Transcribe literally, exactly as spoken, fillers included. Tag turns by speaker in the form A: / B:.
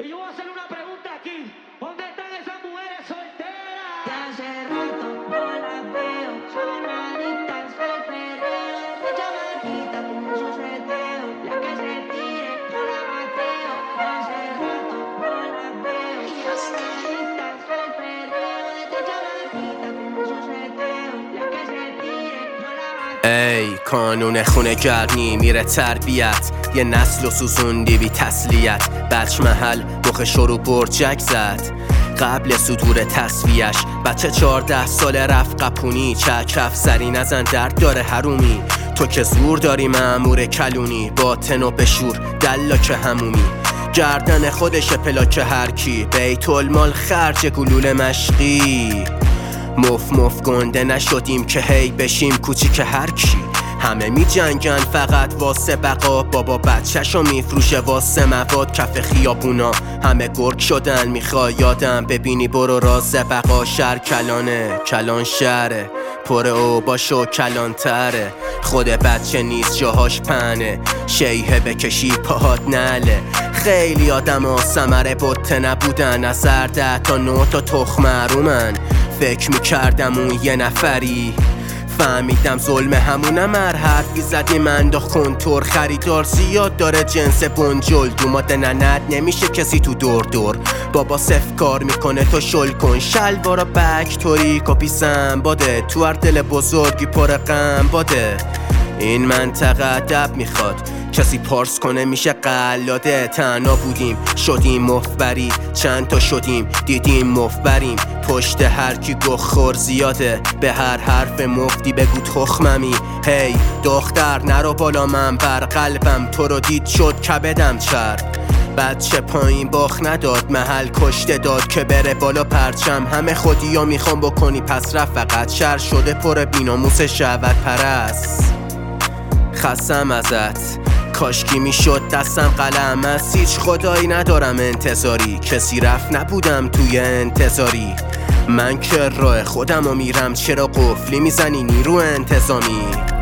A: Y yo voy a hacer una pregunta aquí. ¿Dónde están esas mujeres solteras?
B: Ya hace rato no las veo, son adictas al perreo. De chamaquita tienen su seteo, la que se tire yo la bateo. Ya hace rato no las veo, son adictas al perreo. De chamaquita tienen su seteo, la que se tire yo la bateo.
C: ای کانون خونه گرمی میره تربیت، یه نسل و سوزوندی بی تسلیت. بچ محل مخ شروع برجک زد قبل صدور تصفیهش. بچه چارده ساله رفت قپونی، چکف سری نزن درد داره حرومی. تو که زور داری مأمور کلونی، باطن و بشور دلاک همومی. گردن خودش پلاک هر کی، بیت المال خرج گلوله مشقی. مف مف گنده نشدیم که هی بشیم کوچیک هر کی. همه می جنگن فقط واسه بقا، بابا بچه‌شو میفروشه واسه مواد. کف خیابونا همه گرگ شدن، میخوای یادم ببینی برو راز بقا. شهر کلانه، کلان شهره، پر اوباش و کلانتره. خود بچه نیست جاهاش پنه، شیهه بکشی پاهات نله. خیلی آدم ها ثمره بطه نبودن، از هر ده تا نه تا تخم محرومن. فکر میکردم اون یه نفری، فهمیدم ظلم همونم. هر حرفی زدی من دا کنتور، خریدار زیاد داره جنس بنجل. دوماده نند نمیشه کسی تو دور دور، بابا صف کار میکنه تو شل کن. شلوارا بک توری کپی سنباده، تو هر دل بزرگی پر غم باده. این منطقه ادب میخواد، کسی پارس کنه میشه قلاده. تنها بودیم شدیم مفبری، چند تا شدیم دیدیم مفبریم. پشت هر کی گخور زیاده، به هر حرف مفتی بگو تخممی. هی hey, دختر نرو بالا من بر قلبم، تو رو دید شد کبدم چرب. بچه پایین باخ نداد، محل کشته داد که بره بالا پرچم. همه خودی ها میخوام بکنی پس رفت، فقط شهر شده پر بیناموس شهوت پرست. خستم ازت، کاشکی میشد دستم قلم. از هیچ خدایی ندارم انتظاری، کسی رفت نبودم توی انتظاری. من که راه خودم رو میرم، چرا قفلی میزنی نیرو انتظامی؟